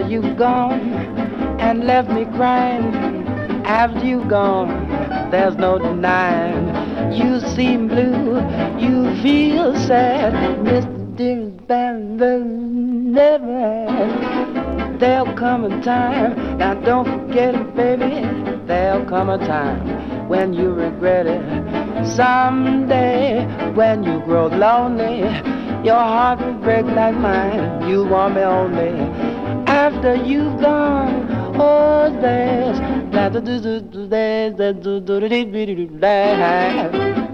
you've gone and left me crying. After you've gone, there's no denying. You seem blue, you feel sad, Mr. Dearest Band never. There'll come a time, now don't forget it, baby. There'll come a time when you regret it. Someday, when you grow lonely, your heart will break like mine. You want me only after you've gone. Oh, there's